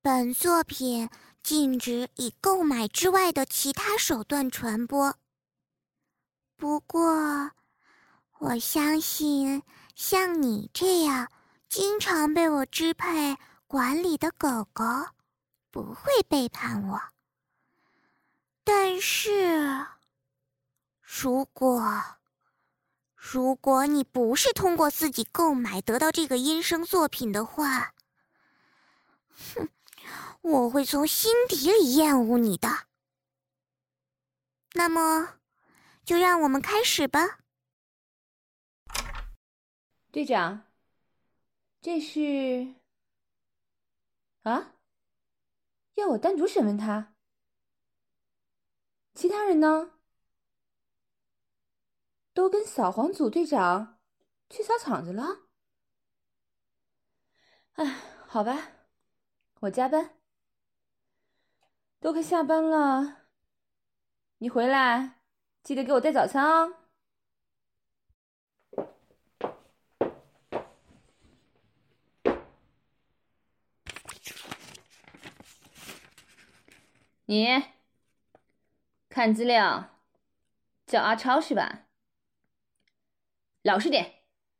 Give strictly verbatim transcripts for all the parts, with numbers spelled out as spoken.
本作品禁止以购买之外的其他手段传播。不过，我相信像你这样经常被我支配管理的狗狗，不会背叛我。但是，如果如果你不是通过自己购买得到这个音声作品的话，哼，我会从心底里厌恶你的。那么，就让我们开始吧。 队长，这是……啊？要我单独审问他？其他人呢？都跟扫黄组队长去扫场子了？哎，好吧，我加班。都快下班了，你回来记得给我带早餐哦。你看资料，叫阿超是吧？老实点。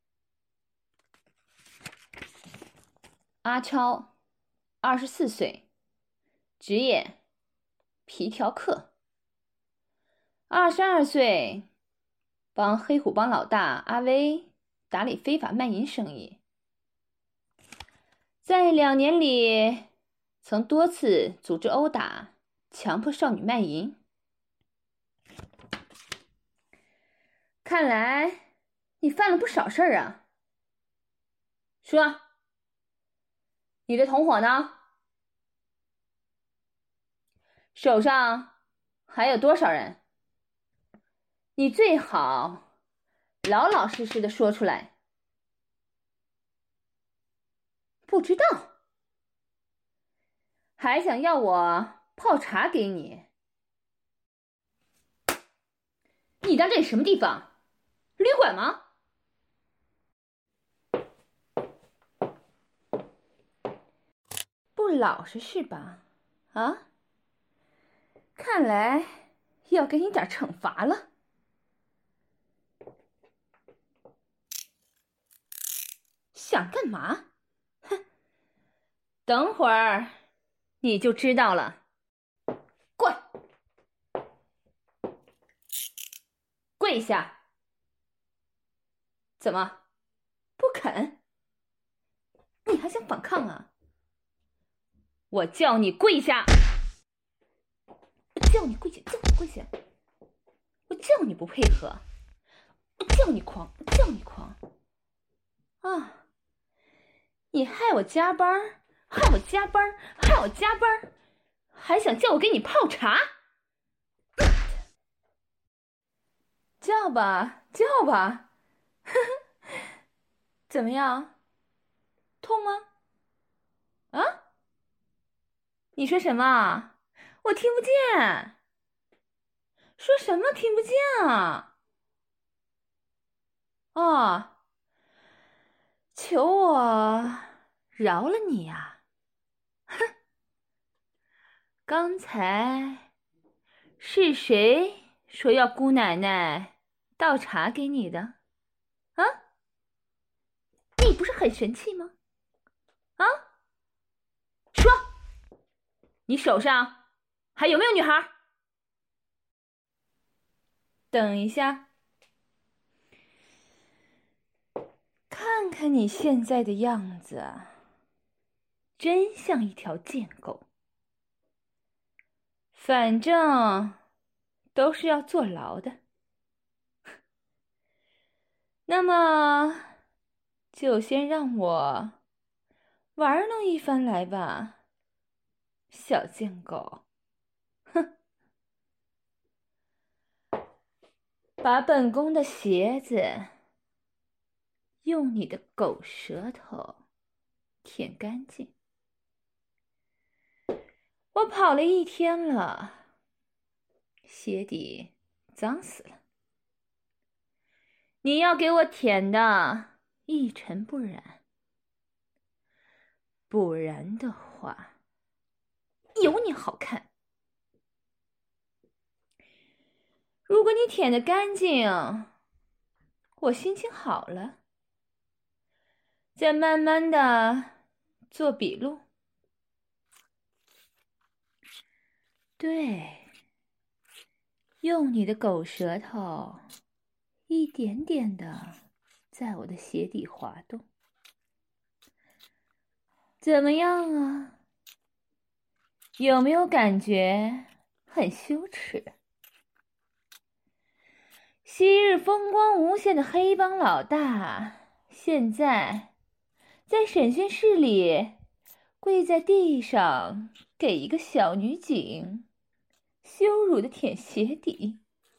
阿超，二十四岁，职业皮条客。二十二岁，帮黑虎帮老大阿威打理非法卖淫生意，在两年里曾多次组织殴打、强迫少女卖淫。看来你犯了不少事儿啊！说，你的同伙呢？手上还有多少人？你最好老老实实的说出来。不知道，还想要我泡茶给你？你当这是什么地方？旅馆吗？不老实是吧？啊？看来要给你点惩罚了。想干嘛？哼，等会儿你就知道了。跪，跪下！怎么，不肯？你还想反抗啊？我叫你跪下！我叫你跪下，叫你跪下！我叫你不配合，我叫你狂，我叫你狂！啊！你害我加班，害我加班，害我加班，还想叫我给你泡茶？叫吧，叫吧，呵呵，怎么样？痛吗？啊？你说什么？我听不见。说什么听不见啊？哦，求我饶了你呀！哼，刚才是谁说要姑奶奶倒茶给你的？啊？你不是很神气吗？啊？说，你手上还有没有女孩？等一下，看看你现在的样子，真像一条贱狗。反正都是要坐牢的。那么，就先让我玩弄一番来吧，小贱狗。哼，把本宫的鞋子用你的狗舌头舔干净。我跑了一天了，鞋底脏死了。你要给我舔的一尘不染，不然的话， 有你好看。如果你舔得干净，我心情好了，再慢慢的做笔录。对，用你的狗舌头一点点的在我的鞋底滑动。怎么样啊？有没有感觉很羞耻？昔日风光无限的黑帮老大，现在在审讯室里跪在地上给一个小女警羞辱的舔鞋底。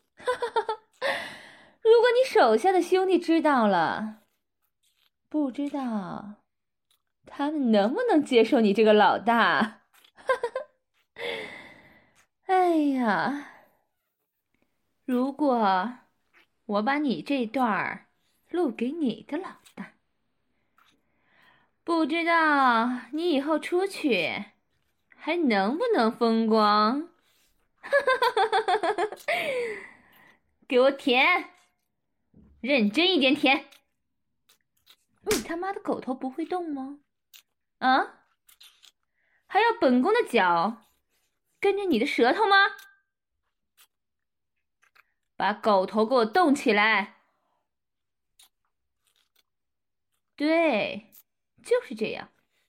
如果你手下的兄弟知道了，不知道他们能不能接受你这个老大？哎呀，如果我把你这段儿录给你的老大，不知道你以后出去还能不能风光？给我舔，认真一点舔。你他妈的狗头不会动吗？啊？还要本宫的脚跟着你的舌头吗？把狗头给我动起来！对，就是这样，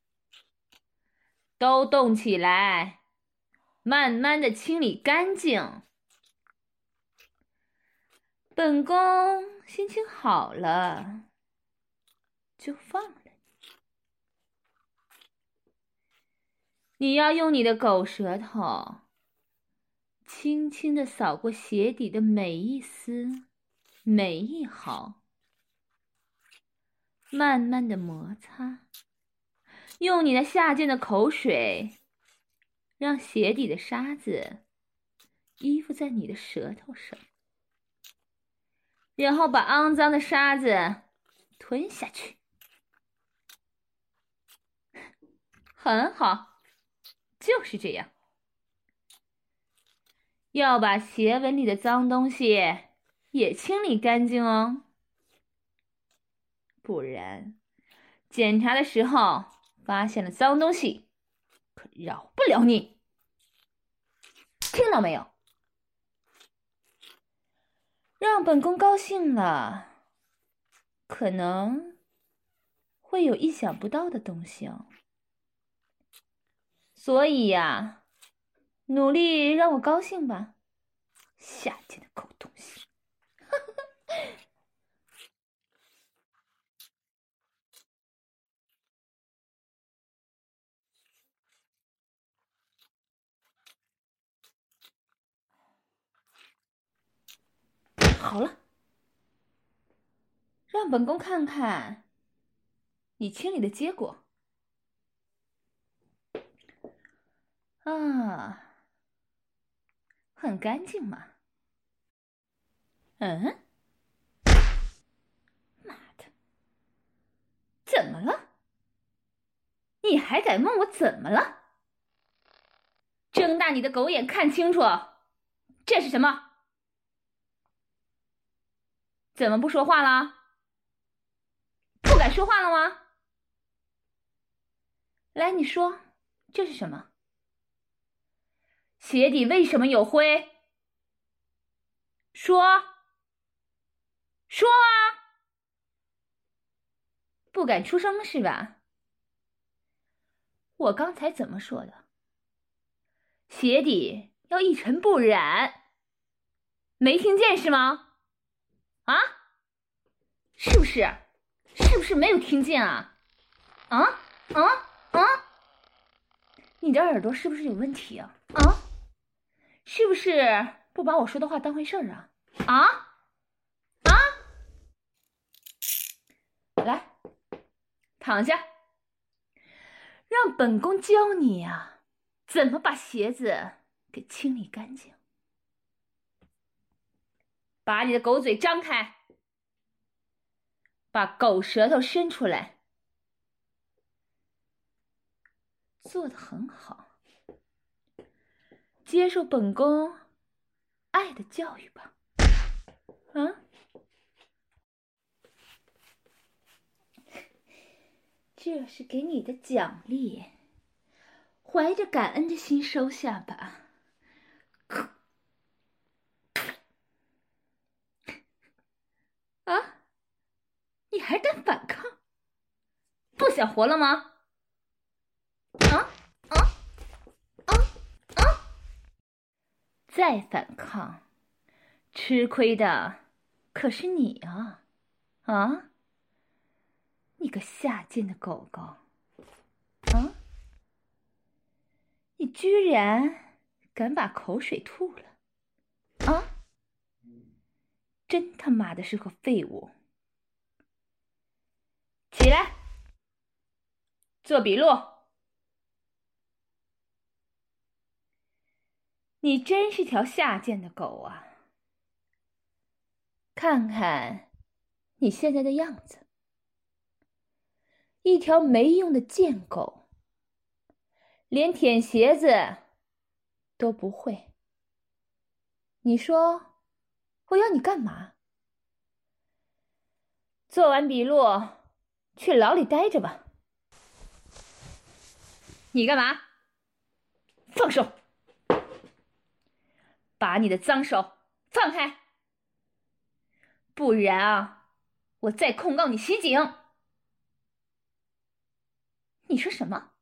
都动起来，慢慢的清理干净。本宫心情好了，就放了你。你要用你的狗舌头，轻轻的扫过鞋底的每一丝、每一毫，慢慢的摩擦，用你那下贱的口水，让鞋底的沙子依附在你的舌头上，然后把肮脏的沙子吞下去。很好，就是这样。要把鞋纹里的脏东西也清理干净哦，不然检查的时候发现了脏东西，可饶不了你。听到没有？让本宫高兴了，可能会有意想不到的东西哦。所以呀，努力让我高兴吧，下贱的狗东西。好了，让本宫看看你清理的结果。啊，很干净嘛。嗯？妈的，怎么了？你还敢问我怎么了？睁大你的狗眼看清楚，这是什么？怎么不说话了？不敢说话了吗？来，你说，这是什么？鞋底为什么有灰？说，说啊！不敢出声是吧？我刚才怎么说的？鞋底要一尘不染，没听见是吗？啊？是不是？是不是没有听见啊？啊啊啊！你的耳朵是不是有问题啊？啊？是不是不把我说的话当回事儿啊？啊啊！来，躺下，让本宫教你呀，怎么把鞋子给清理干净。把你的狗嘴张开，把狗舌头伸出来。做得很好， 接受本宫爱的教育吧。啊？这是给你的奖励，怀着感恩的心收下吧。啊？你还敢反抗？不想活了吗？啊啊啊啊！再反抗，吃亏的可是你啊！啊！你个下贱的狗狗！啊！你居然敢把口水吐了！啊！真他妈的是个废物！起来，做笔录。你真是条下贱的狗啊！看看你现在的样子，一条没用的贱狗，连舔鞋子都不会。你说我要你干嘛？做完笔录，去牢里待着吧。你干嘛？放手！把你的脏手放开，不然啊，我再控告你袭警。你说什么？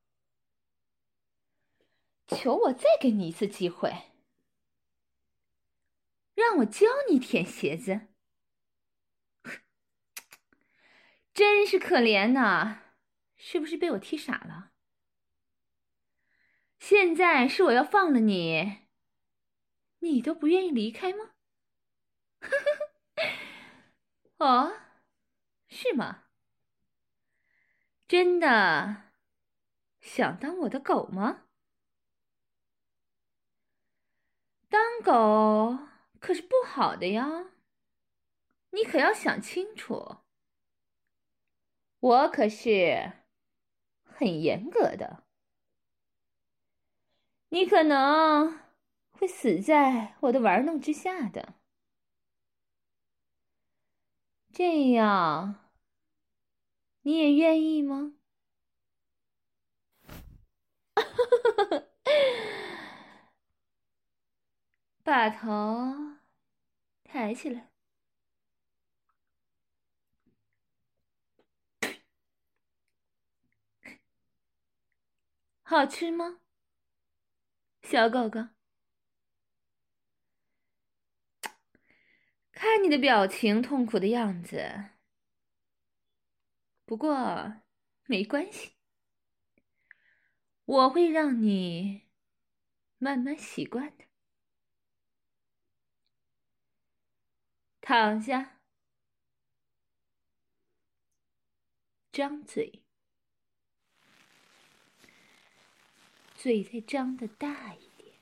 求我再给你一次机会，让我教你舔鞋子。真是可怜呐，是不是被我踢傻了？现在是我要放了你，你都不愿意离开吗？哦，是吗？真的想当我的狗吗？当狗可是不好的呀，你可要想清楚。我可是很严格的，你可能会死在我的玩弄之下的。这样，你也愿意吗？把头抬起来。好吃吗，小狗狗？看你的表情痛苦的样子，不过没关系，我会让你慢慢习惯的。躺下，张嘴，嘴再张得大一点，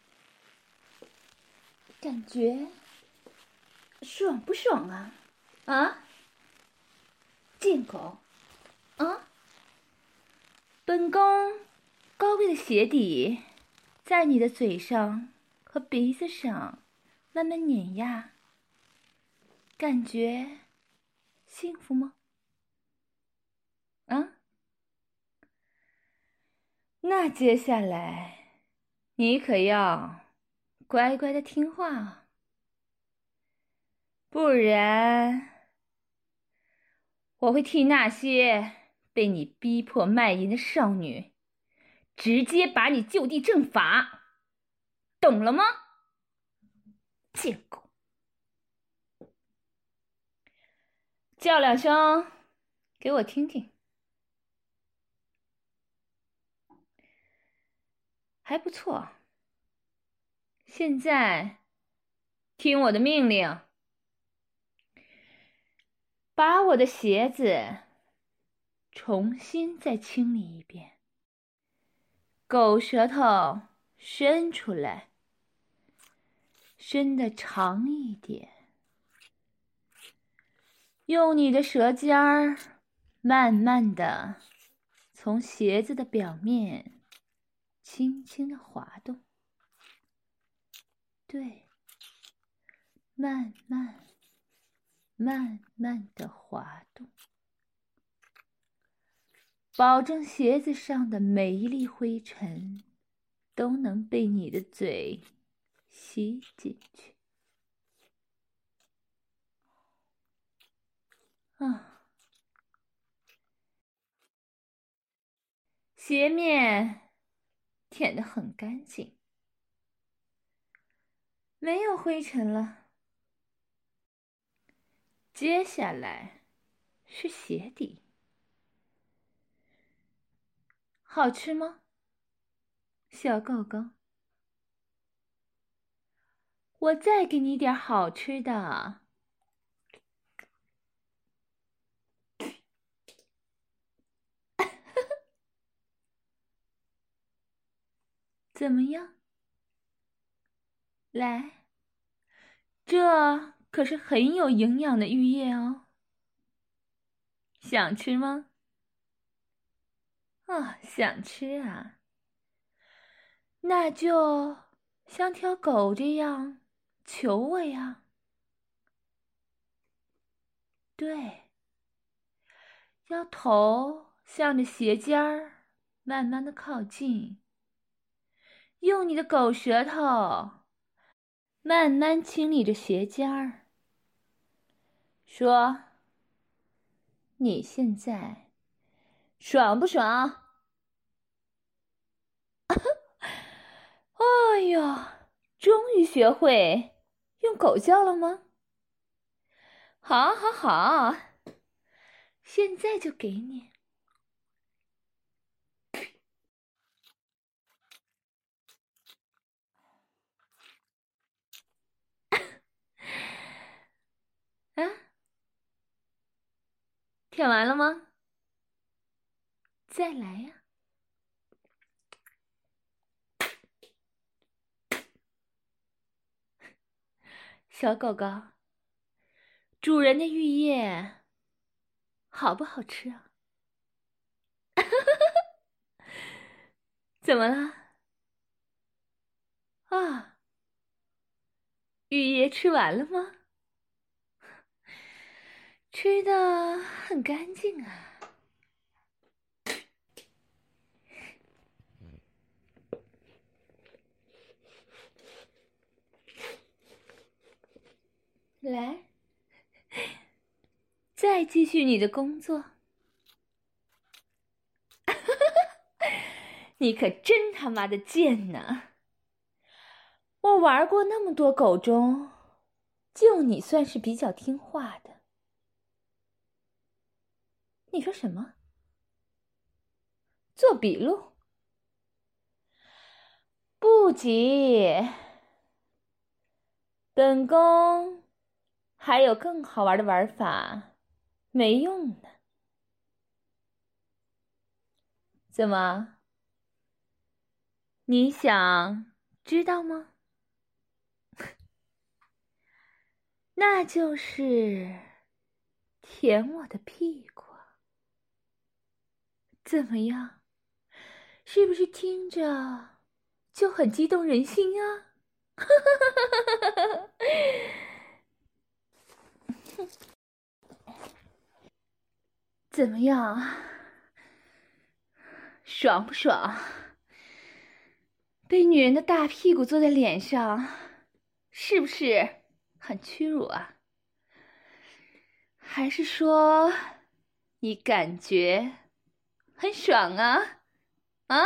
感觉爽不爽啊？啊，贱狗！啊，本宫高贵的鞋底在你的嘴上和鼻子上慢慢碾压，感觉幸福吗？啊？那接下来你可要乖乖的听话啊，不然我会替那些被你逼迫卖淫的少女直接把你就地正法，懂了吗？贱狗！叫两声给我听听。还不错，现在听我的命令，把我的鞋子重新再清理一遍，狗舌头伸出来，伸得长一点，用你的舌尖儿慢慢的从鞋子的表面轻轻的滑动， 对，慢慢、慢慢的滑动，保证鞋子上的每一粒灰尘都能被你的嘴吸进去。啊，鞋面舔得很干净，没有灰尘了。接下来是鞋底，好吃吗，小狗狗？我再给你点好吃的。怎么样？来，这可是很有营养的玉叶哦。想吃吗？啊，想吃啊，那就像条狗这样求我呀。对，要头向着鞋尖儿，慢慢的靠近，用你的狗舌头慢慢清理着鞋尖儿，说：“你现在爽不爽？”哎呦，终于学会用狗叫了吗？好，好，好，现在就给你。啊，舔完了吗？再来呀！小狗狗，主人的玉叶好不好吃啊？怎么了？啊，玉叶吃完了吗？吃的很干净啊。来，再继续你的工作。你可真他妈的贱呢！我玩过那么多狗中，就你算是比较听话的。你说什么？做笔录？不急，本宫还有更好玩的玩法，没用呢。怎么？你想知道吗？那就是舔我的屁股。怎么样？是不是听着就很激动人心啊？怎么样？爽不爽？被女人的大屁股坐在脸上，是不是很屈辱啊？还是说你感觉很爽啊？啊？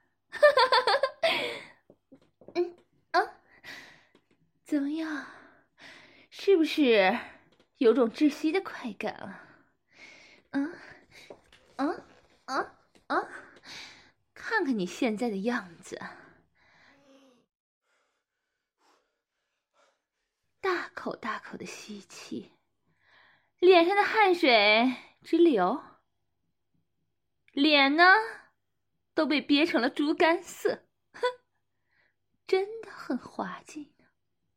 嗯啊？怎么样？是不是有种窒息的快感啊？啊啊啊啊！看看你现在的样子，大口大口的吸气，脸上的汗水直流，脸呢都被憋成了猪肝色，哼，真的很滑稽呢。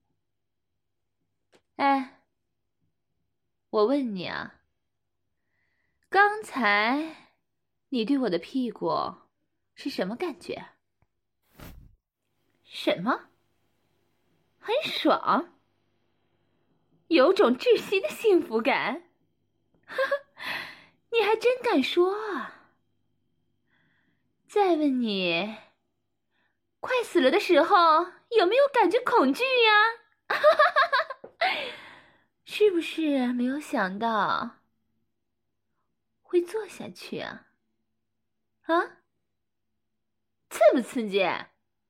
哎，我问你啊，刚才你对我的屁股是什么感觉？什么？ 很爽，有种窒息的幸福感。哈哈，你还真敢说啊！再问你，快死了的时候有没有感觉恐惧呀？哈哈哈哈，是不是没有想到会做下去啊？啊，刺不刺激？啊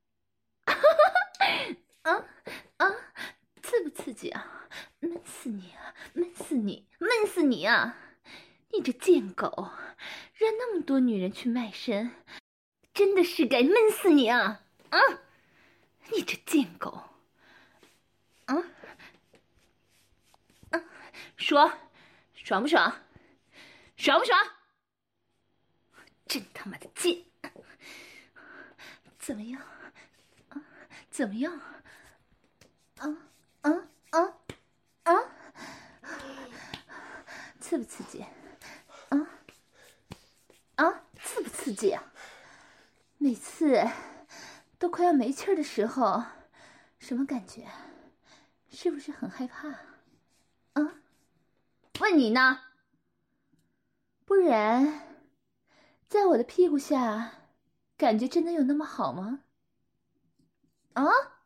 啊，刺不刺激啊？闷死你啊！闷死你！闷死你啊！你这贱狗，让那么多女人去卖身，真的是该闷死你啊！啊，你这贱狗！啊啊，说，爽不爽？爽不爽？真他妈的贱！怎么样？啊，怎么样？啊啊啊啊！刺不刺激？啊啊，刺不刺激啊？每次都快要没气儿的时候，什么感觉？是不是很害怕？啊？问你呢？不然，在我的屁股下，感觉真的有那么好吗？啊？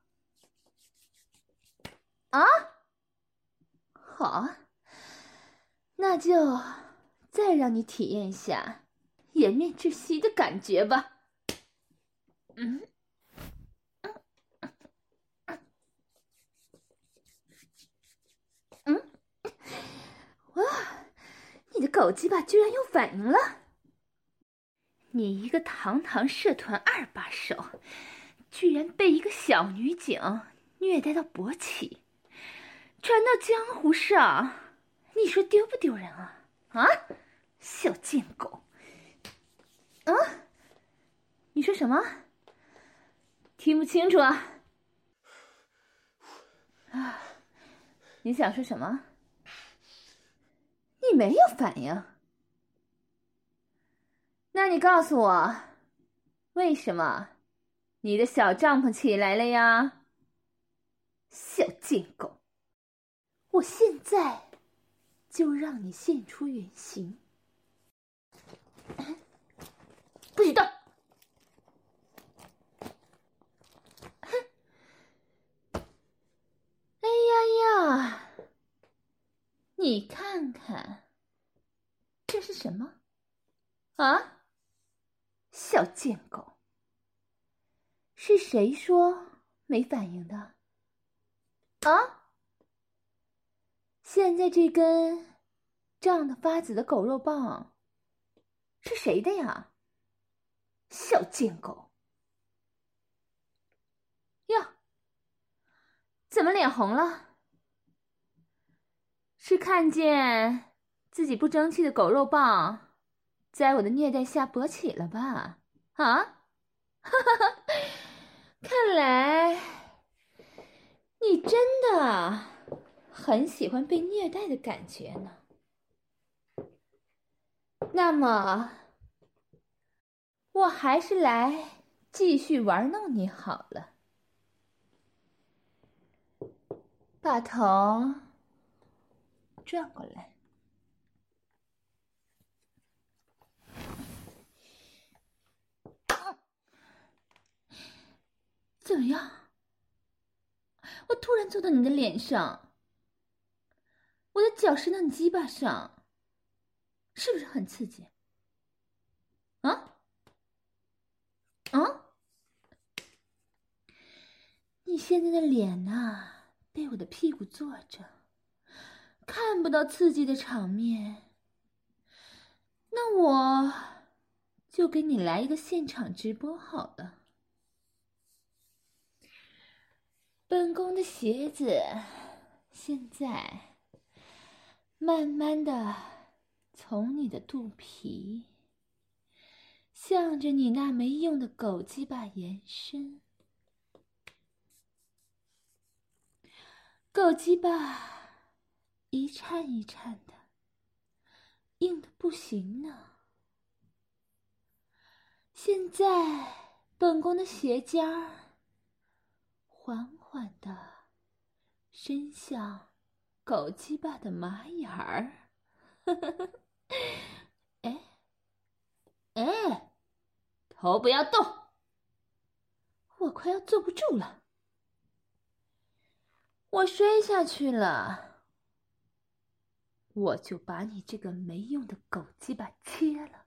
啊？好啊，那就再让你体验一下颜面窒息的感觉吧。嗯。嗯，哇，你的狗鸡巴居然有反应了！你一个堂堂社团二把手，居然被一个小女警虐待到勃起，传到江湖上，你说丢不丢人啊？啊，小贱狗！啊，你说什么？听不清楚啊！啊，你想说什么？你没有反应。那你告诉我，为什么你的小帐篷起来了呀？小贱狗，我现在就让你现出原形！不许动！哼！哎呀呀！你看看，这是什么？啊？小贱狗，是谁说没反应的？啊？现在这根胀得发紫的狗肉棒是谁的呀？小贱狗！哟，怎么脸红了？是看见自己不争气的狗肉棒在我的虐待下勃起了吧？啊？哈哈哈，看来你真的很喜欢被虐待的感觉呢。那么，我还是来继续玩弄你好了。把头转过来。怎么样？我突然坐到你的脸上，我的脚伸到你鸡巴上，是不是很刺激？啊？啊？你现在的脸啊，被我的屁股坐着，看不到刺激的场面。那我就给你来一个现场直播好了。本宫的鞋子现在慢慢的从你的肚皮向着你那没用的狗鸡巴延伸，狗鸡巴一颤一颤的，硬的不行呢。现在本宫的鞋尖儿缓缓的伸向狗鸡巴的马眼儿。哎哎，头不要动，我快要坐不住了，我摔下去了，我就把你这个没用的狗鸡巴切了，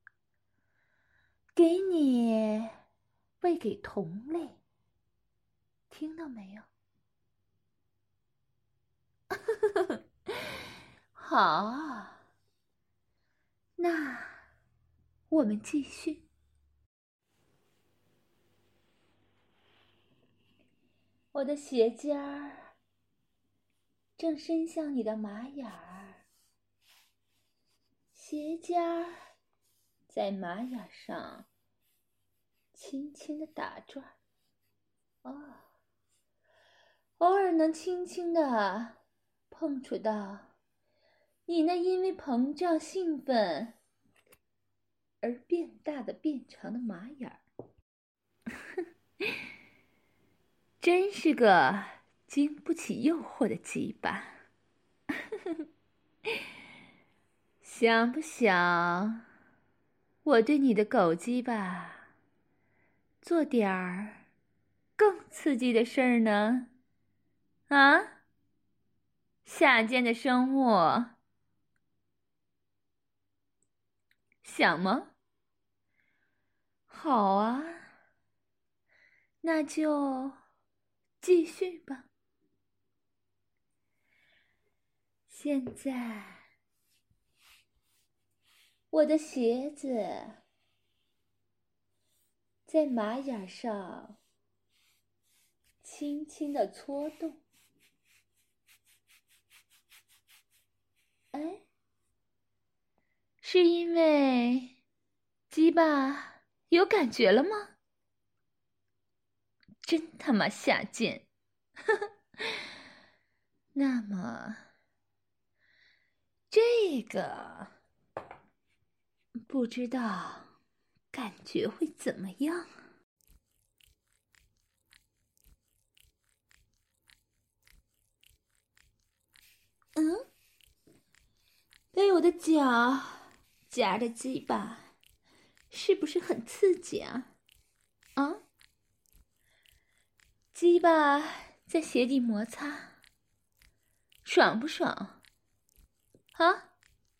给你喂给同类，听到没有？好，那我们继续。我的鞋尖儿正伸向你的马眼儿，鞋尖儿在马眼上轻轻的打转，哦，偶尔能轻轻的碰触到你那因为膨胀兴奋而变大的变长的马眼儿。真是个经不起诱惑的鸡巴。想不想我对你的狗鸡巴做点儿更刺激的事儿呢？啊，下贱的生物，想吗？好啊，那就继续吧。现在，我的鞋子在马眼上轻轻的搓动。哎，是因为鸡巴有感觉了吗？真他妈下贱！呵呵，那么这个不知道感觉会怎么样？嗯，被我的脚夹着鸡巴，是不是很刺激啊？啊？鸡巴在鞋底摩擦，爽不爽？啊？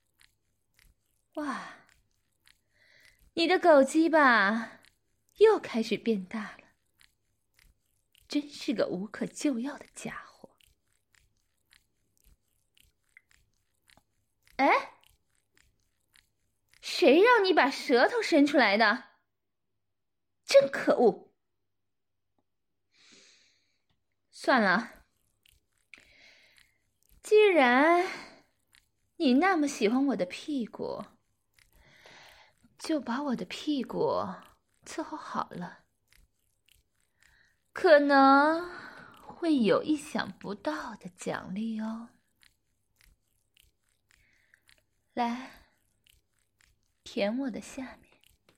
哇，你的狗鸡巴又开始变大了，真是个无可救药的家伙。哎，谁让你把舌头伸出来的？真可恶！算了，既然你那么喜欢我的屁股，就把我的屁股伺候好了，可能会有意想不到的奖励哦。来，舔我的下面。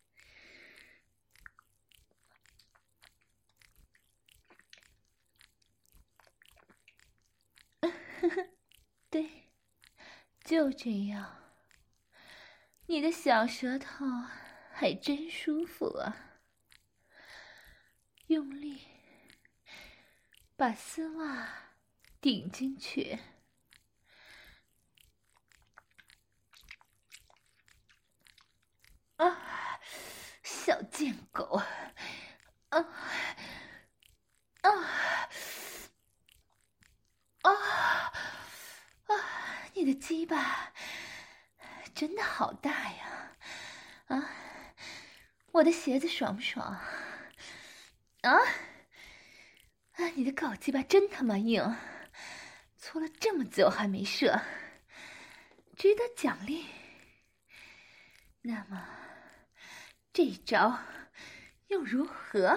对，就这样。你的小舌头还真舒服啊！用力把丝袜顶进去。啊，小贱狗！啊啊啊啊！你的鸡巴真的好大呀！啊，我的鞋子爽不爽？啊啊！你的狗鸡巴真他妈硬，搓了这么久还没射，值得奖励。那么这一招又如何？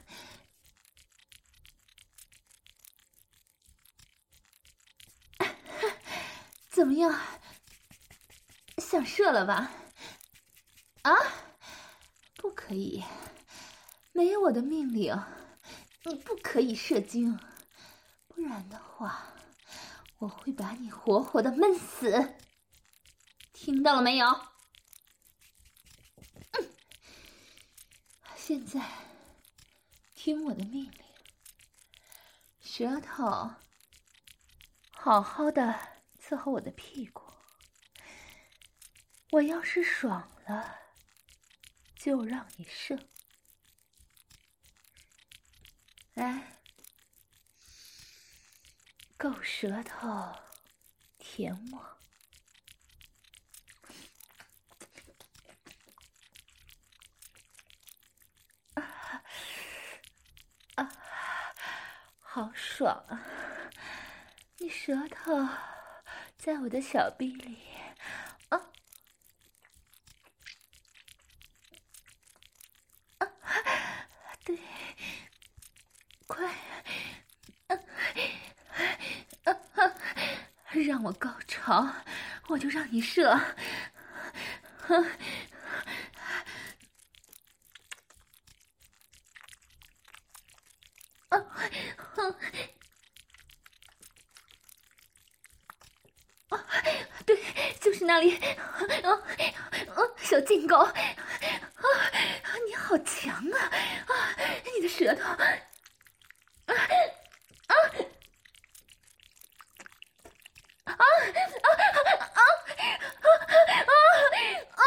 怎么样？想射了吧？啊，不可以，没有我的命令，你不可以射精，不不然的话，我会把你活活的闷死。听到了没有？嗯，现在听我的命令，舌头好好的伺候我的屁股。我要是爽了，就让你射。来，够舌头舔我。啊啊，好爽啊！你舌头在我的小臂里，啊啊，对，快，啊啊啊，让我高潮，我就让你射。啊啊啊！啊，对，就是那里，啊啊，小贱狗，啊，你好强啊！啊，你的舌头，啊啊啊啊啊啊啊啊！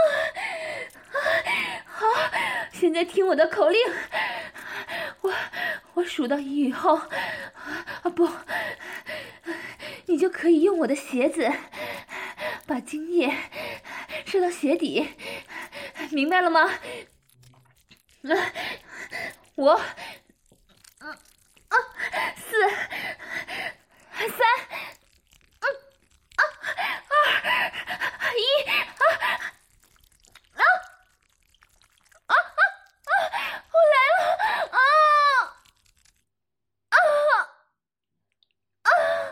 好，现在听我的口令，我我数到一以后，啊不。你就可以用我的鞋子把精液射到鞋底，明白了吗？我，啊啊，四，三，嗯啊二，一，啊啊啊啊啊！我来了啊啊啊！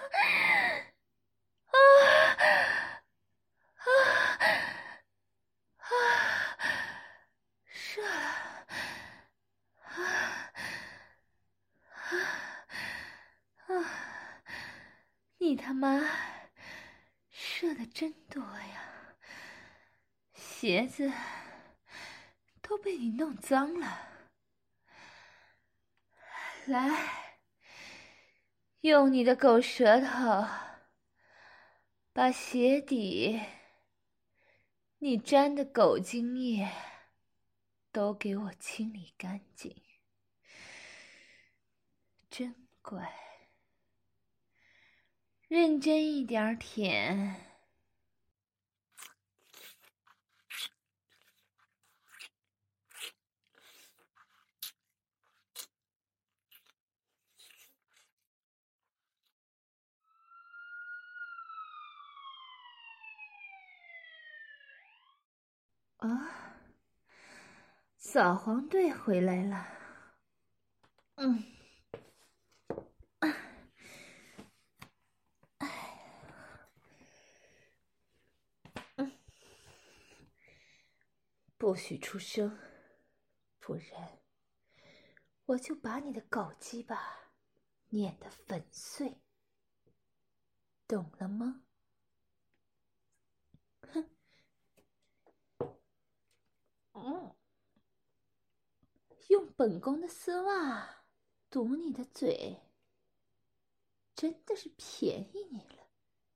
啊啊啊！射了！啊啊啊！你他妈射的真多呀！鞋子都被你弄脏了。来，用你的狗舌头把鞋底你沾的狗精液都给我清理干净。真乖，认真一点舔。啊，扫黄队回来了。嗯，嗯，不许出声，不然我就把你的狗鸡巴碾得粉碎，懂了吗？哼，嗯，用本宫的丝袜堵你的嘴，真的是便宜你了。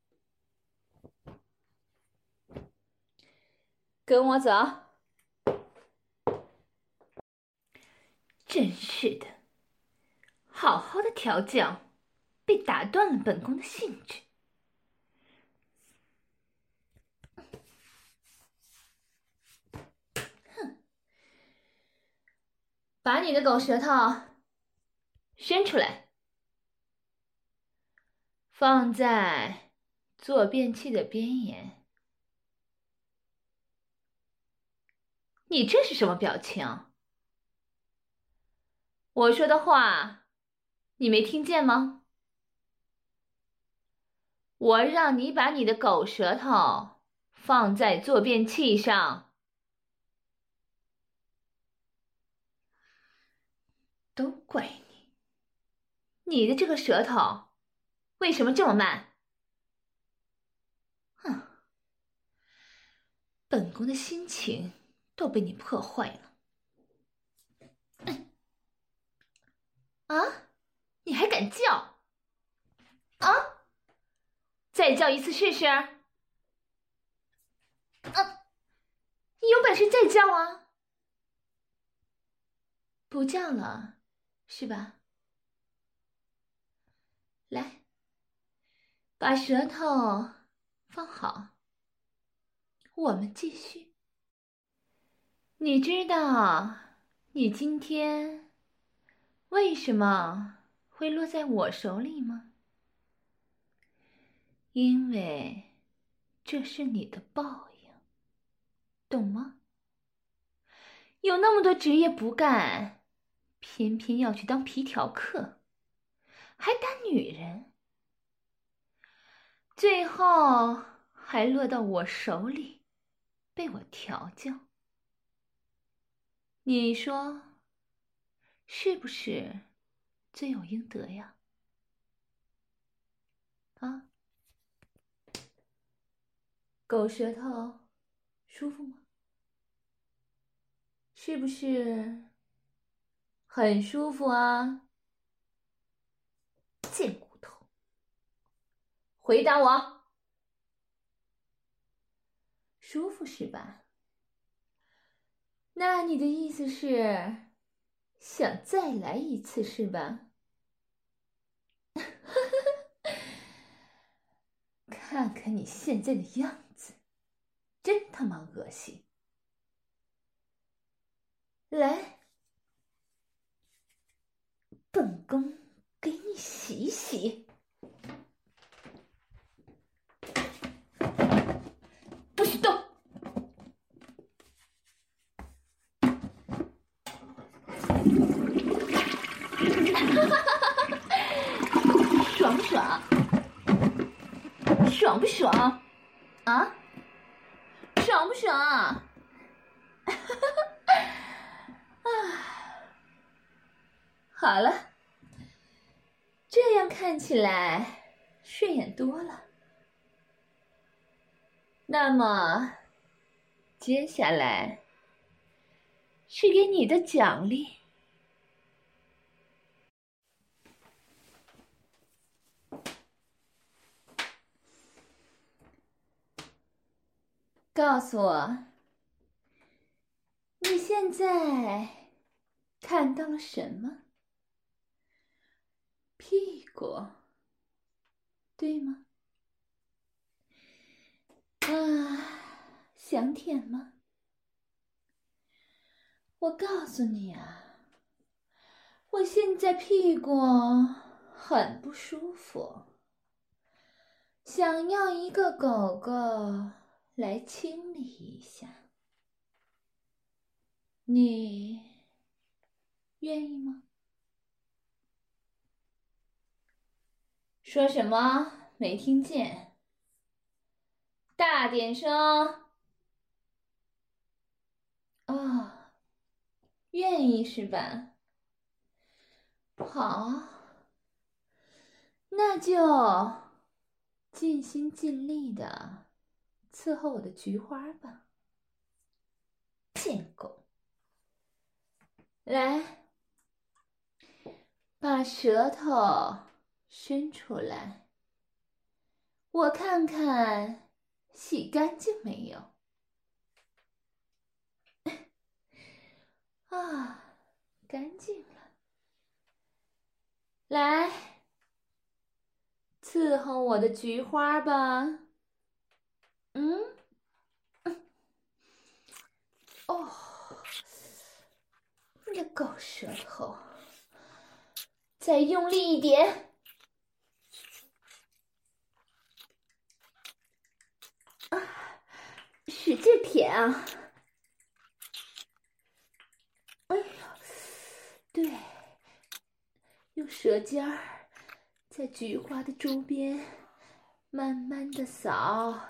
跟我走。真是的，好好的调教，被打断了本宫的兴致。哼，把你的狗舌头伸出来，放在坐便器的边沿。你这是什么表情？我说的话，你没听见吗？我让你把你的狗舌头放在坐便器上。都怪你， 你的这个舌头为什么这么慢？哼，本宫的心情都被你破坏了。啊，你还敢叫？啊，再叫一次试试。啊，你有本事再叫啊！不叫了，是吧？来，把舌头放好，我们继续。你知道你今天为什么会落在我手里吗？因为这是你的报应，懂吗？有那么多职业不干，偏偏要去当皮条客，还打女人，最后还落到我手里，被我调教。你说是不是罪有应得呀？啊，狗舌头舒服吗？是不是很舒服啊？贱骨头，回答我，舒服是吧？那你的意思是想再来一次是吧？看看你现在的样子，真他妈恶心！来，本宫给你洗洗。不许动！爽不爽？爽不爽？啊？爽不爽？啊！好了，这样看起来顺眼多了。那么，接下来是给你的奖励。告诉我，你现在看到了什么？屁股，对吗？啊，想舔吗？我告诉你啊，我现在屁股很不舒服，想要一个狗狗来清理一下，你愿意吗？说什么？没听见？大点声！哦，愿意是吧？好，那就尽心尽力的伺候我的菊花吧，贱狗！来，把舌头伸出来，我看看洗干净没有。啊，干净了。来，伺候我的菊花吧。嗯，哦，你个狗舌头，再用力一点。啊，使劲舔啊！哎呀，对，用舌尖儿在菊花的周边慢慢的扫，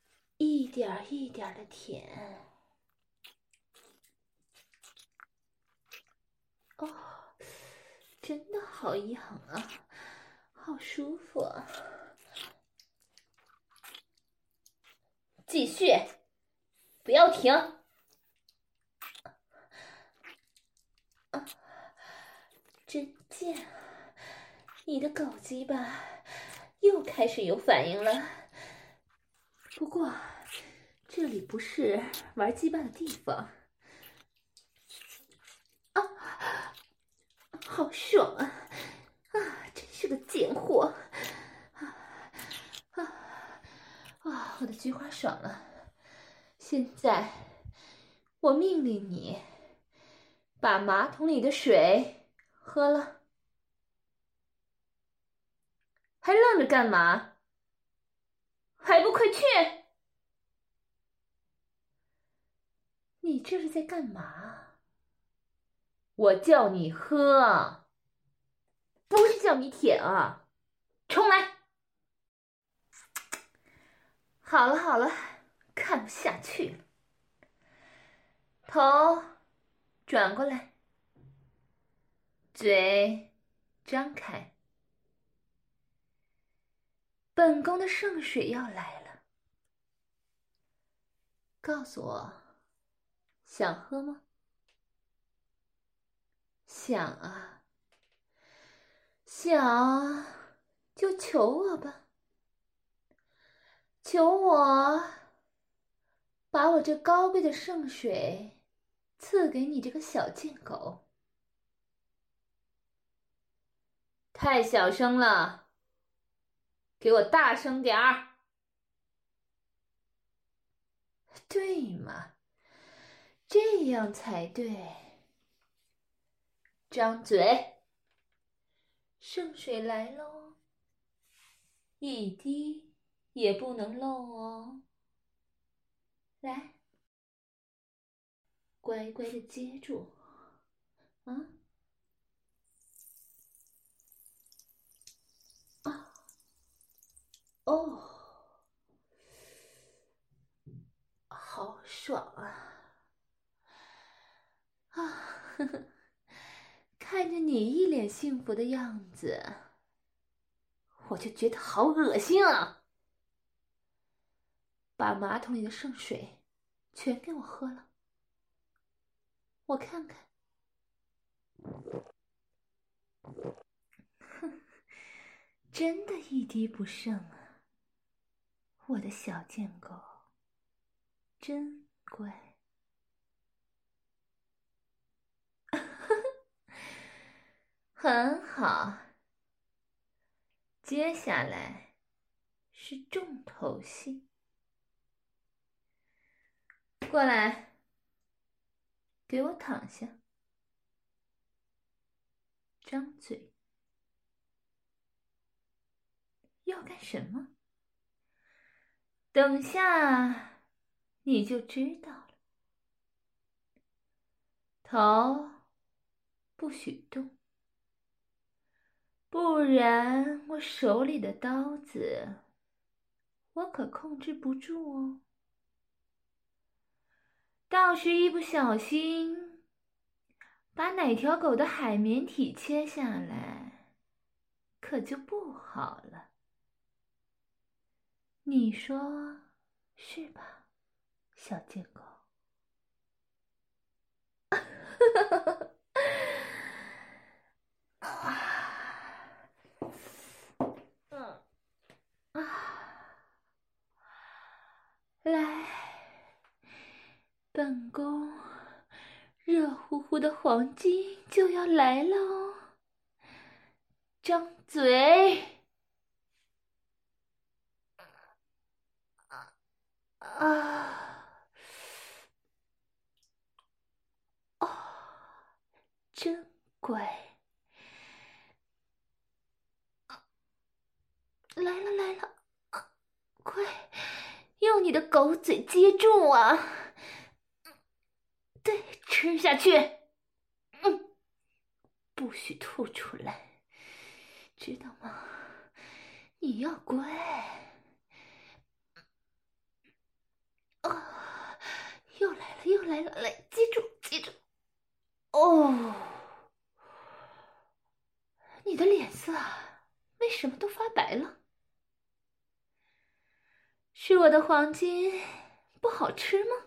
一点一点的舔。 哦，真的好痒啊，好舒服啊！继续，不要停！啊，真贱！你的狗鸡巴又开始有反应了。不过，这里不是玩鸡巴的地方。啊，好爽啊！啊，真是个贱货！啊啊啊！我的菊花爽了。现在，我命令你把马桶里的水喝了。还愣着干嘛？还不快去！你这是在干嘛？我叫你喝，不是叫你舔啊！重来！好了好了，看不下去了。头转过来，嘴张开。本宫的圣水要来了，告诉我，想喝吗？想啊，想就求我吧，求我把我这高贵的圣水赐给你这个小贱狗。太小声了，给我大声点儿。对嘛，这样才对。张嘴，圣水来喽，一滴也不能漏哦。来，乖乖的接住，啊！啊！哦，好爽啊！啊，呵呵，看着你一脸幸福的样子，我就觉得好恶心啊！把马桶里的圣水全给我喝了，我看看。哼，真的一滴不剩啊！我的小贱狗，真乖。很好，接下来是重头戏。过来，给我躺下，张嘴。要干什么？等下你就知道了。头不许动，不然我手里的刀子我可控制不住哦。到时一不小心把哪条狗的海绵体切下来，可就不好了。你说是吧，小贱狗？嗯啊，来，本宫热乎乎的黄金就要来喽！张嘴！啊！哦，真乖！来了来了，啊，快用你的狗嘴接住啊！对，吃下去。嗯，不许吐出来，知道吗？你要乖。啊，又来了又来了，来，接住接住。哦， 我的黄金不好吃吗？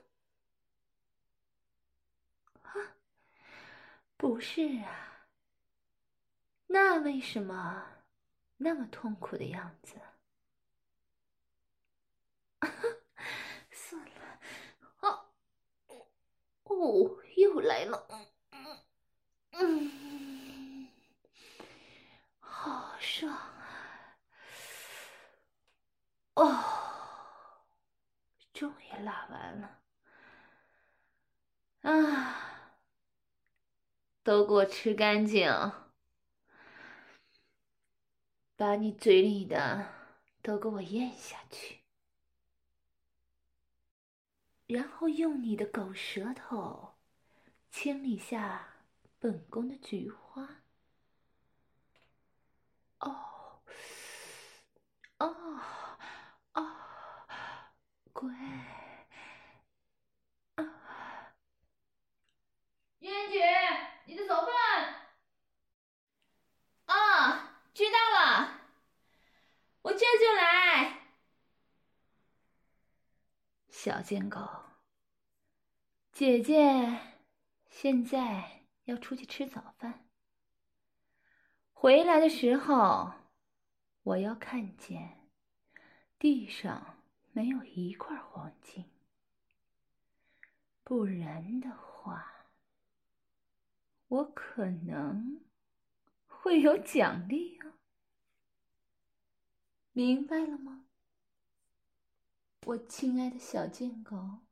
啊，不是啊，那为什么那么痛苦的样子？算了，哦，哦，又来了，嗯嗯，好爽啊！哦，终于拉完了。啊，都给我吃干净，把你嘴里的都给我咽下去，然后用你的狗舌头清理下本宫的菊花。哦，哦，哦，乖。啊，燕姐，你的早饭。啊，知道了，我这就来。小贱狗，姐姐现在要出去吃早饭，回来的时候我要看见地上没有一块黄金，不然的话，我可能会有奖励哦。明白了吗，我亲爱的小贱狗？